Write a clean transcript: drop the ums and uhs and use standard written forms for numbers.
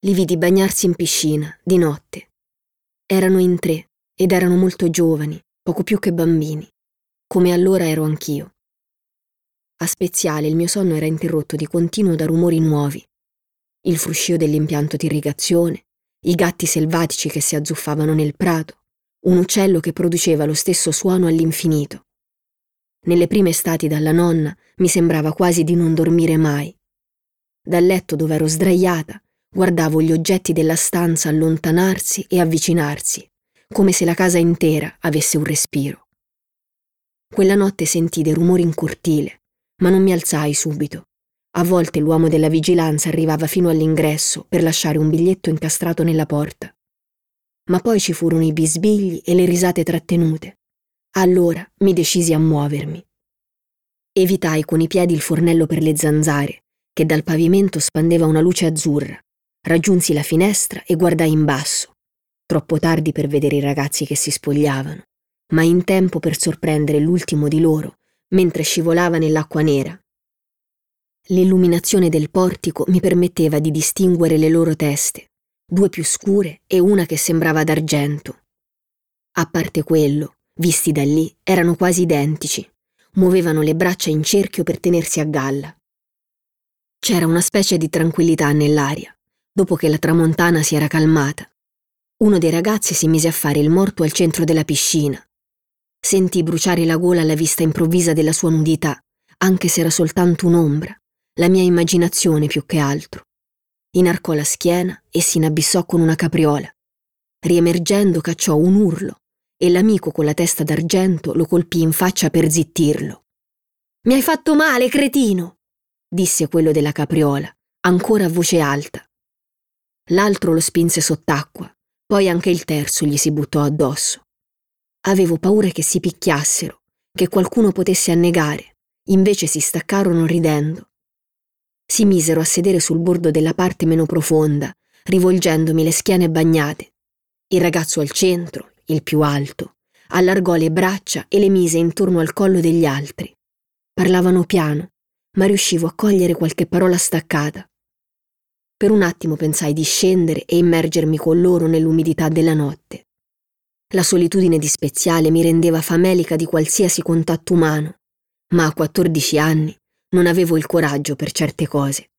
Li vidi bagnarsi in piscina, di notte. Erano in 3 ed erano molto giovani, poco più che bambini, come allora ero anch'io. A Speziale il mio sonno era interrotto di continuo da rumori nuovi. Il fruscio dell'impianto di irrigazione, i gatti selvatici che si azzuffavano nel prato, un uccello che produceva lo stesso suono all'infinito. Nelle prime estati dalla nonna mi sembrava quasi di non dormire mai. Dal letto dove ero sdraiata guardavo gli oggetti della stanza allontanarsi e avvicinarsi, come se la casa intera avesse un respiro. Quella notte sentii dei rumori in cortile, ma non mi alzai subito. A volte l'uomo della vigilanza arrivava fino all'ingresso per lasciare un biglietto incastrato nella porta. Ma poi ci furono i bisbigli e le risate trattenute. Allora mi decisi a muovermi. Evitai con i piedi il fornello per le zanzare, che dal pavimento spandeva una luce azzurra. Raggiunsi la finestra e guardai in basso, troppo tardi per vedere i ragazzi che si spogliavano, ma in tempo per sorprendere l'ultimo di loro mentre scivolava nell'acqua nera. L'illuminazione del portico mi permetteva di distinguere le loro teste, 2 più scure e una che sembrava d'argento. A parte quello, visti da lì, erano quasi identici, muovevano le braccia in cerchio per tenersi a galla. C'era una specie di tranquillità nell'aria, dopo che la tramontana si era calmata. Uno dei ragazzi si mise a fare il morto al centro della piscina. Sentii bruciare la gola alla vista improvvisa della sua nudità, anche se era soltanto un'ombra, la mia immaginazione più che altro. Inarcò la schiena e si inabissò con una capriola. Riemergendo cacciò un urlo e l'amico con la testa d'argento lo colpì in faccia per zittirlo. «Mi hai fatto male, cretino!» disse quello della capriola, ancora a voce alta. L'altro lo spinse sott'acqua, poi anche il terzo gli si buttò addosso. Avevo paura che si picchiassero, che qualcuno potesse annegare, invece si staccarono ridendo. Si misero a sedere sul bordo della parte meno profonda, rivolgendomi le schiene bagnate. Il ragazzo al centro, il più alto, allargò le braccia e le mise intorno al collo degli altri. Parlavano piano, ma riuscivo a cogliere qualche parola staccata. Per un attimo pensai di scendere e immergermi con loro nell'umidità della notte. La solitudine di Speziale mi rendeva famelica di qualsiasi contatto umano, ma a 14 anni non avevo il coraggio per certe cose.